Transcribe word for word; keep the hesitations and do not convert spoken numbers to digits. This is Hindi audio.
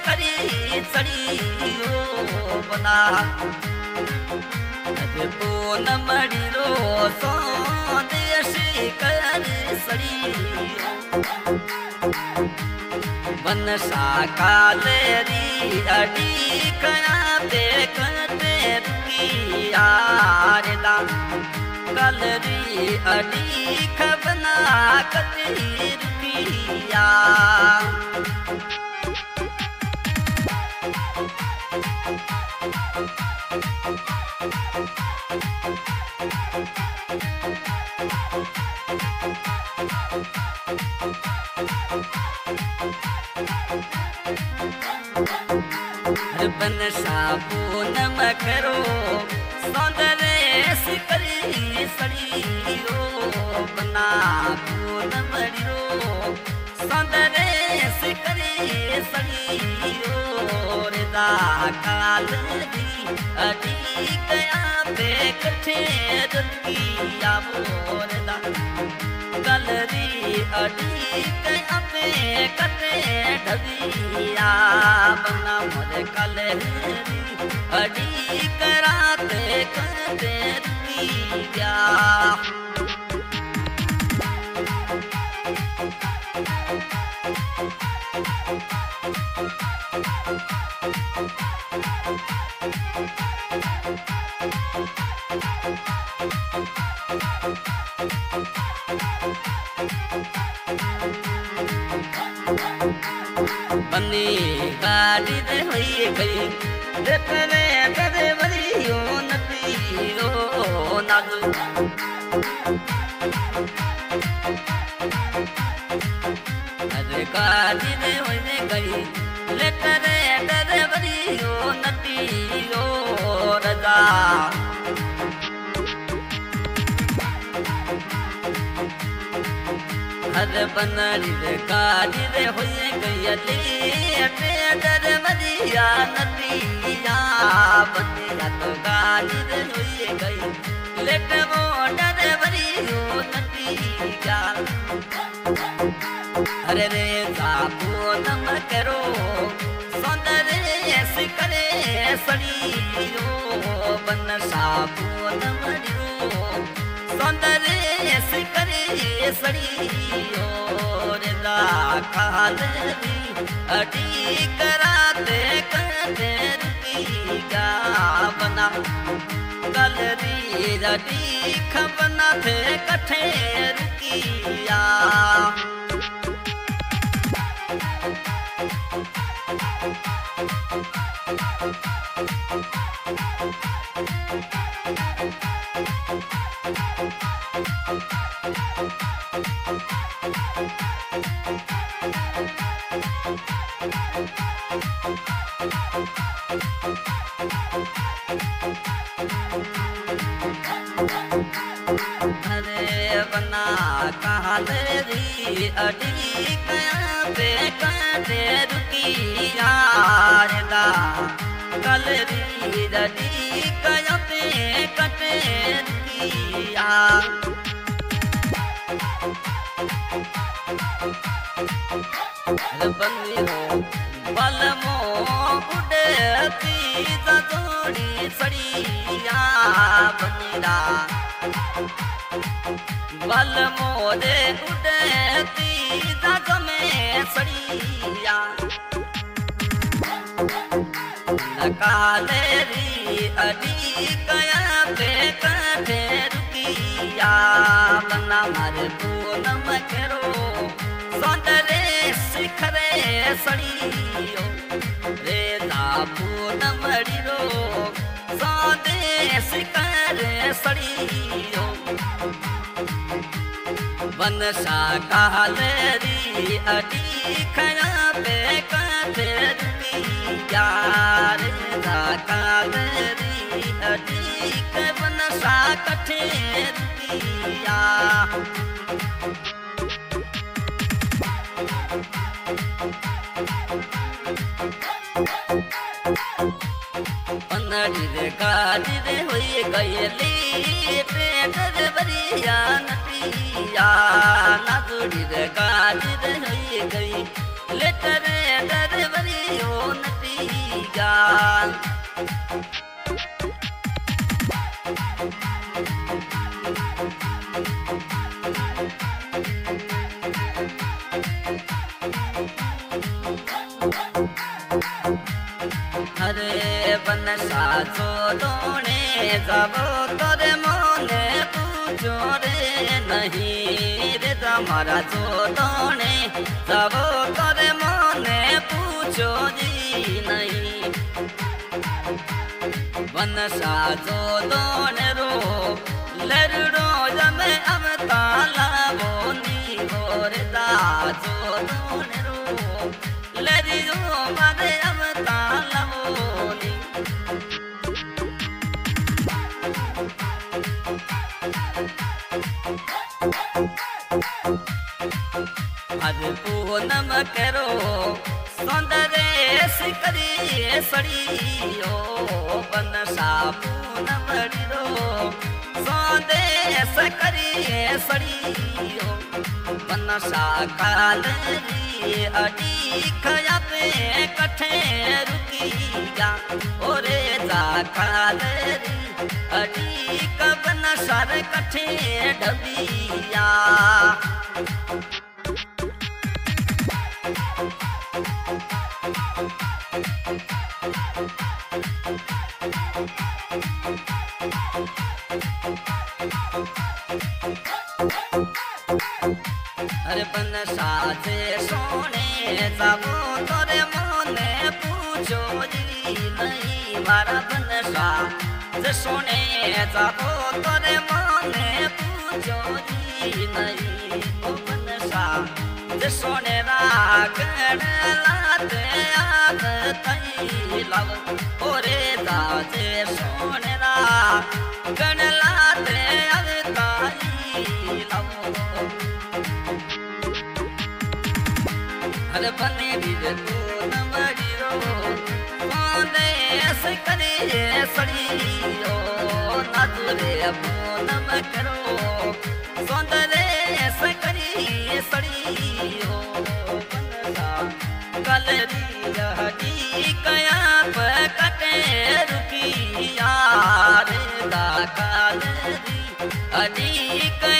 करी सड़ी ओ बना अरे पून मड़ी रो संदेश कर सड़ी बनसा कालेरी अड़ी कया पे करते रुकी यार दा कलरी अड़ी खबना कती रुकी या बनसा पूनम करो सौंदर्य करी सड़ी ओ बना पूनम रो सौंदर्य करी सड़ी ओ रिदा काल दी अड़ी कया पे कठे रुकी या मोरदा कलरी अड़ी कया पे कटे ढबिया बना मोर कलरी अड़ी कराते करते रुकिया बनी गाड़ी दे हुई गई देखने तेरे बलियो नदियो नाजू अरे गाड़ी दे हुई गई लेकरे तेरे बलियो नदियो रजा हर बनरी रे गाड़ी रे हुई गई ले डर मरिया नदिया बनिया तो गाड़ी रे हुई गई लेट वो डर मरियो नदिया अरे रे साबू नम करो सौंदर्य करे सड़ियो बन साबू नम सौंदर्य करे सड़ियो रिदा कालरी अड़ी कराते करते रुकी गा बना कलरी अड़ी खबना थे कठे रुकिया कालेरी अड़ी कया पे कटे रुकी यार दा कलरी अड़ी कया पे कटे रुकिया बंदी हो बलमो उड़ती जोड़ी सड़िया बनीरा बल मोरे उड़ती दाग में सड़िया कालेरी अड़ी कया पे कटे रुकिया बना मारे पूनम करो सौंदर्य शिखरे सड़ियो रे दा पूनम रो सौंदर्य शिखरे सड़ियो बनसा कालेरी अड़ी खया पे कटे रुकिया रे कालेरी अड़ी के बनसा कठे रुकिया बनरी रे गाड़ी रे हुई गई पेट बरिया नदिया नाजुड़ी रे गाड़ी रे हुई गई लेटर डर बरियो डबिया अरे बनसा जो दोने जाबो तोरे मोने पूछो रे नहीं रे तुम्हारा जो दोने जाबो तोरे मोने पूछो जी नहीं बनसा जो दोने रो लड़ो जमे अब ताला बोनी और दा जो दोने रो लड़ो मारे अब ताला बोनी आज पूनम करो सौंदर्य सिकरी सड़ियो बनसा पूनम रो सौंदर्य सिकरी सड़ियो बनसा कालरी अड़ी खया पे कठे रुकिया ओरे जा कालरी अड़ी कबन सर कठे डबिया अरे बनसा जे सोने जाबो तोरे मोने पूछो जी नहीं मारा बनसा जे सोने जाबो तोरे मोने पूछो जी नहीं ओ बनसा जे सोने रागण लाते आग तई लव ओरे दा जे सोने रागण लाते आग तई लव अरे बने भी तू नमड़ी रो कोने ऐसे करे सड़ियो नाजुरे पूनम करो सौंदर्य ऐसे करे सड़ियो बनसा कलरी हडी कया पे कटे रुकिया रे दा कलरी हडी